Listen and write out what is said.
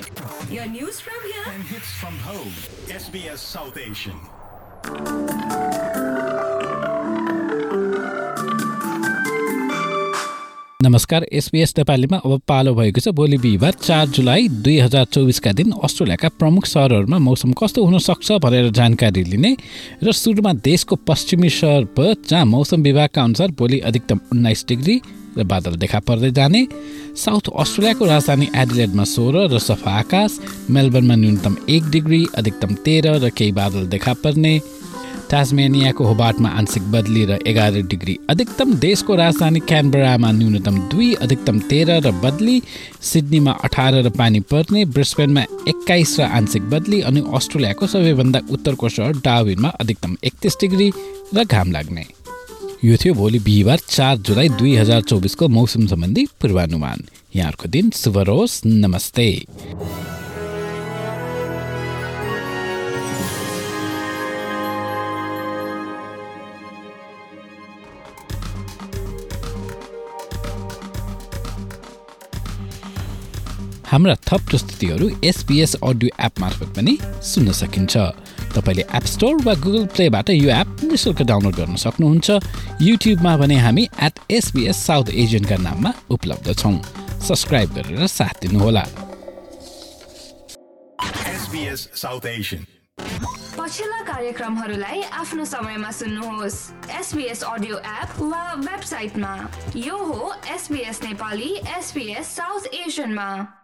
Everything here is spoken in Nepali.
Your news from here and hits from home. SBS South Asian. नमस्कार, SBS नेपालीमा अब पालो भएको छ। भोलि बिहिबार 4 जुलाई 2024 का दिन अस्ट्रेलियाका प्रमुख सहरहरूमा मौसम कस्तो हुन सक्छ भनेर जानकारी लिने र सुरुमा देशको पश्चिमी सहर पर्थ, जहाँ मौसम विभागका अनुसार भोलि अधिकतम 19 डिग्री र बादल देखा पर्दै जाने, साउथ अस्ट्रेलियाको राजधानी एडिलेडमा 16 र सफा आकाश, मेलबर्नमा न्यूनतम 1 डिग्री, अधिकतम 13 र केही बादल देखा पर्ने, टास्मेनियाको होबार्टमा आंशिक बदली र 11 डिग्री अधिकतम, देशको राजधानी क्यानबरामा न्यूनतम 2, अधिकतम 13 र बदली, सिडनीमा 18 र पानी पर्ने, ब्रिस्बेनमा 21 र आंशिक बदली अनि अस्ट्रेलियाको सबैभन्दा उत्तरको सहर डार्विनमा अधिकतम 31 डिग्री र घाम लाग्ने। यो थियो भोलि बिहिबार 4 जुलाई 2024 को मौसम सम्बन्धी पूर्वानुमान। यहाँहरुको दिन शुभ रहोस्। नमस्ते। हाम्रा थप प्रस्तुतिहरू SBS अडियो एप मार्फत पनि सुन्न सकिन्छ। तपाईले एप स्टोर वा गुगल प्लेबाट यो एप निशुल्क डाउनलोड गर्न सक्नुहुन्छ। युट्युबमा भने हामी @SBS साउथ एसियन का नाममा उपलब्ध छौं। सब्स्क्राइब गरेर साथ दिनुहोला। SBS South Asian. पछिल्ला कार्यक्रमहरूलाई आफ्नो समयमा सुन्नुहोस् SBS अडियो एप वा वेबसाइटमा। यो हो SBS नेपाली SBS साउथ एसियनमा।